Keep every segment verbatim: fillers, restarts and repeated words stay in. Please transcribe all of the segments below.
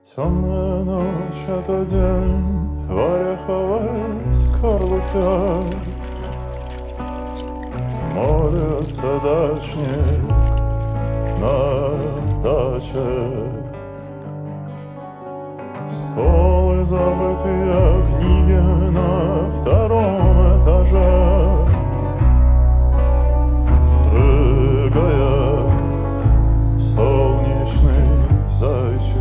Темная ночь — это день в ореховой скорлупе. Молится дачник на даче. Стол и забытые книги на втором этаже. Прыгая, солнечный зайчик.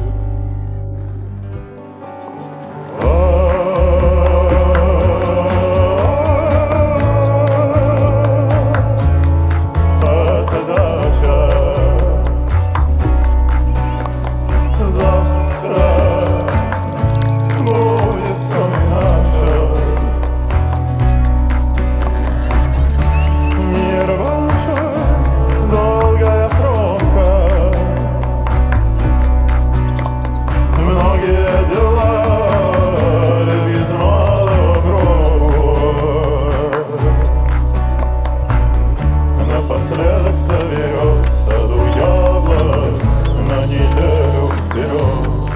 Напоследок соберет в саду яблок на неделю вперед.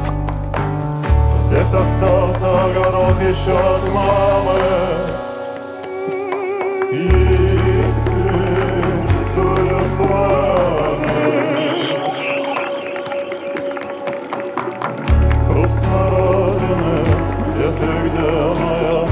Здесь остался огород еще от мамы и сыр в тюльпане. Грустно родины, где ты, где моя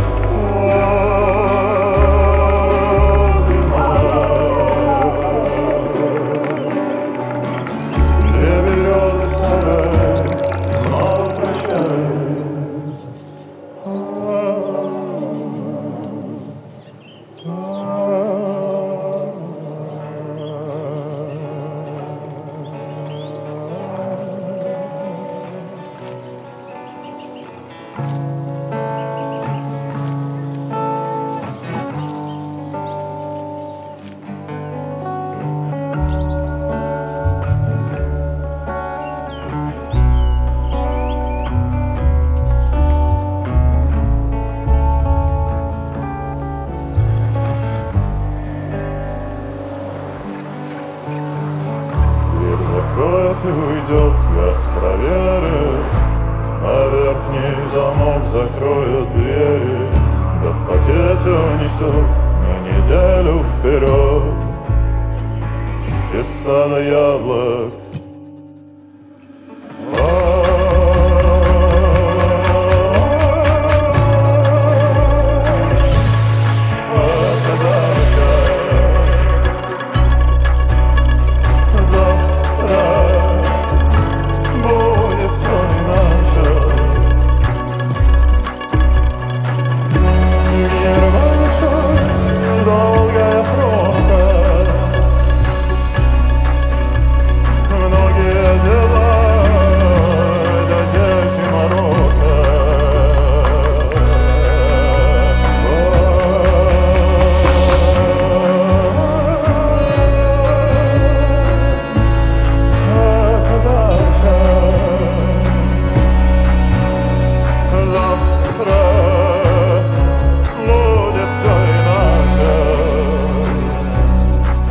закроет и уйдет, газ проверит. На верхний замок закроет двери. Да в пакете унесет на неделю вперед. Из сада яблок.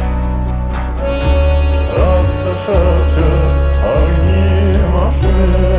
Шепчет огни машин.